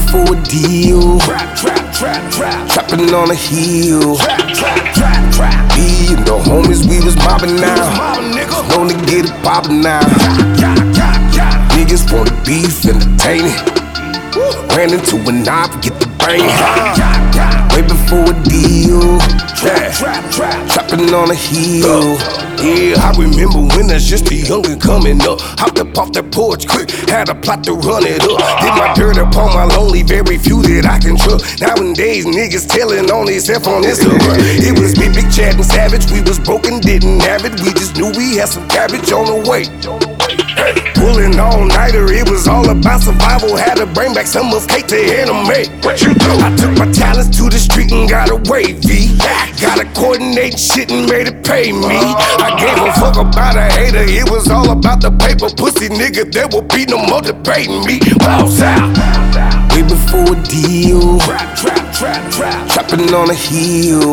before a deal. Trapping on a hill. Me and the homies, we was mobbing now. Known to get it poppin' now. Niggas wanna beef, entertaining. Ran into a knob, get the brain. Way before a deal. Trapping on a hill. Yeah, I remember when I was just a youngin' coming up. Hopped up off that porch quick, had a plot to run it up. Did my dirt upon my lonely, very few that I can trust. Nowadays, niggas telling on themself on Instagram. It was me, Big Chad and Savage. We was broken, didn't have it. We just knew we had some cabbage on the way. Pulling all-nighter, it was all about survival. Had to bring back some of hate to anime. What you do? I took my talents to the street and got away, V. Gotta coordinate shit and made it pay me. I gave a fuck about a hater, it was all about the paper. Pussy nigga, there will be no more debating me. Bounce out. Way before a deal. Trapping on a hill.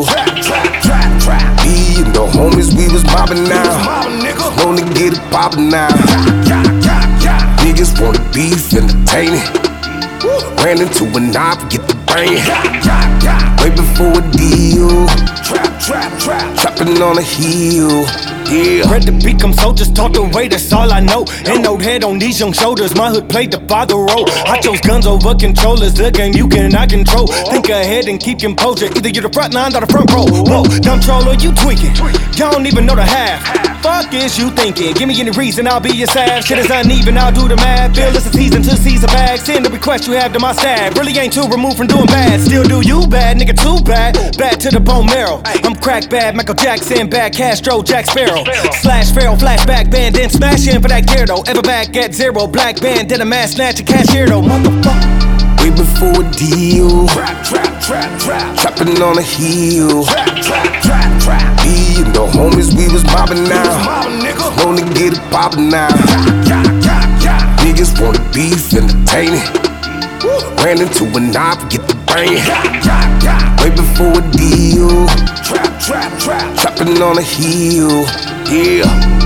Me and the homies, we was mobbing now. Known to get it poppin' now. Niggas wanna beef, entertaining. Ran into a knob, get the brain. Way before a deal. Trapping on a hill. Yeah. Bred to become soldiers, taught the way, that's all I know. Ain't no head on these young shoulders, my hood played the father role. I chose guns over controllers, the game you cannot control. Think ahead and keep composure, either you're the front line or the front row. Whoa, dumb troll or you tweaking, y'all don't even know the half. Fuck is you thinking, give me any reason, I'll be your salve. Shit is uneven, I'll do the math. Feel it's a season to seize a bag. Send the request you have to my staff. Really ain't too removed from doing bad. Still do you bad, nigga too bad. Bad to the bone marrow. I'm crack bad, Michael Jackson, bad Castro, Jack Sparrow. Slash Pharaoh, flashback band, then smash in for that gear though. Ever back at zero, black band, then a mass snatch a cashier though. Motherfucker. Way before a deal. Trapping on a hill. Me and the homies, we was mobbing now. Known to get it poppin' now. Niggas wanna beef, entertaining. Ran into a knob, get the brain. Way before a deal. Trapping on a hill. Yeah.